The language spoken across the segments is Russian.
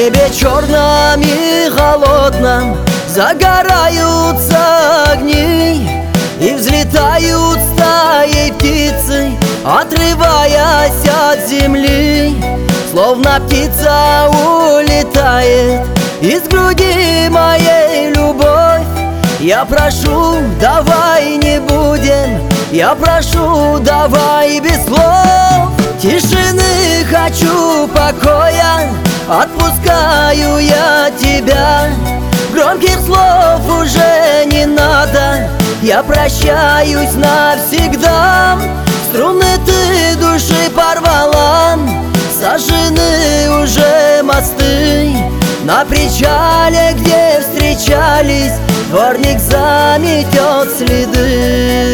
небе черном и холодном загораются огни, и взлетают стаи птицы, отрываясь от земли. Словно птица улетает из груди моей любовь. Я прошу, давай не будем, я прошу, давай без слов. Тишины хочу, покоя, отпускаю я тебя. Громких слов уже не надо, я прощаюсь навсегда. Струны ты души порвала, сожжены уже мосты. На причале, где встречались, дворник заметет следы.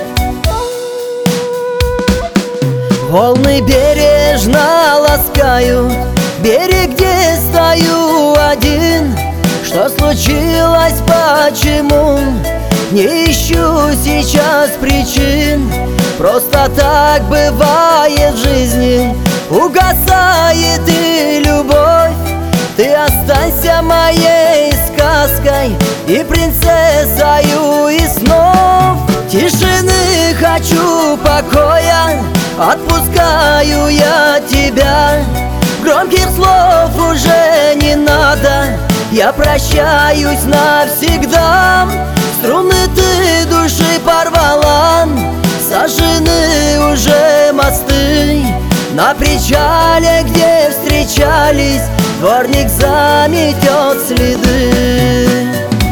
Волны бережно ласкают берег, где стою один. Что случилось, почему? Не ищу сейчас причин. Просто так бывает в жизни, угасает и любовь. Ты останься моей сказкой и принцессою из снов. Тишины хочу, покоя, отпускаю я тебя. Громких слов уже не надо, я прощаюсь навсегда. Струны ты души порвала, сожжены уже мосты. На причале, где встречались, дворник заметет следы.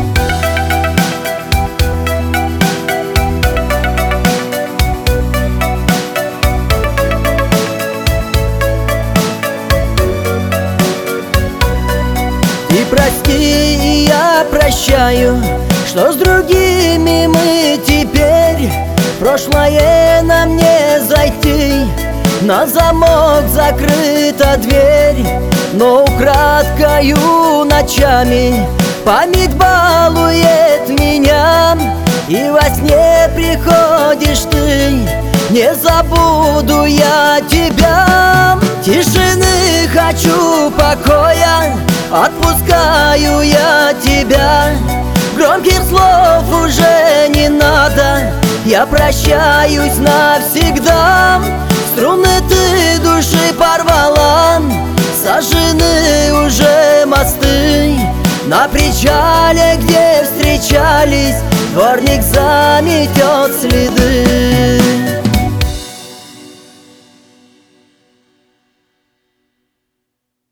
Ты прости, и я прощаю, что с другими мы теперь. Прошлое нам не зайти, на замок закрыта дверь. Но украдкою ночами память балует меня, и во сне приходишь ты, не забуду я тебя. Тишины хочу, покоя, отпускаю я тебя. Громких слов уже не надо, я прощаюсь навсегда. Струны ты души порвала, сожжены уже мосты. На причале, где встречались, дворник заметет следы.